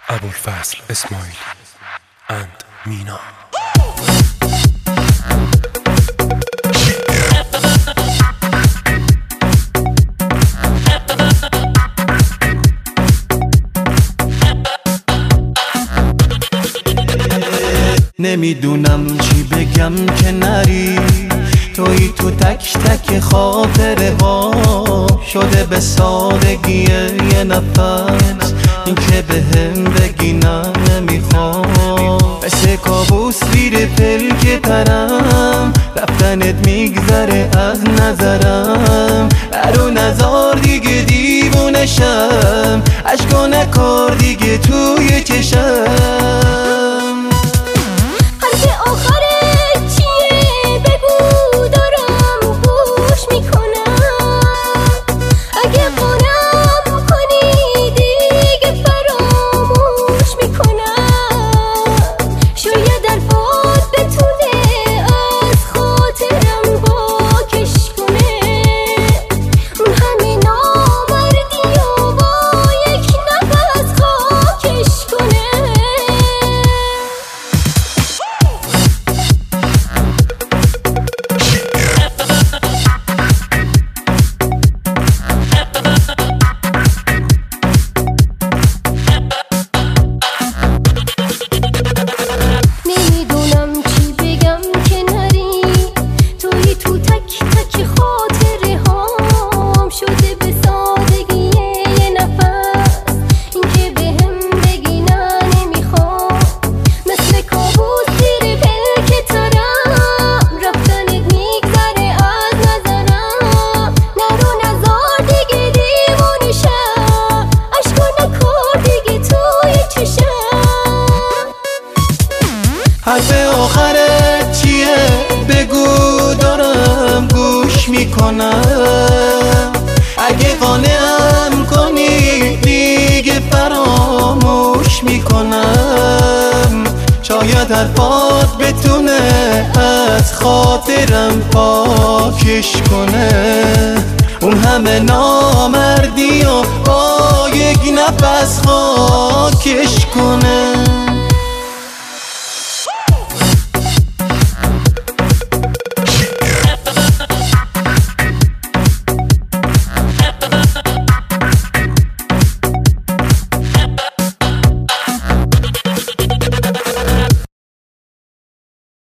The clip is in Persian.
ابوالفضل اسماعیلی and مینا. نمیدونم چی بگم که نری، توی تو تک تک خاطره ها شده به سادگی یه نفس. این که به هم بگی نه نمیخوام، مثل کابوس زیر پلک ترم، رفتنت میگذره از نظرم. برو نزار دیگه دیوونشم، اشکو نکار دیگه توی چشم. حرف آخرت چیه؟ بگو دارم گوش میکنم. اگه قانعم کنی دیگه فراموش میکنم. شاید حرفات بتونه از خاطرم پاکش کنه. اون همه نامردی و با یک نفس خاکش کنه.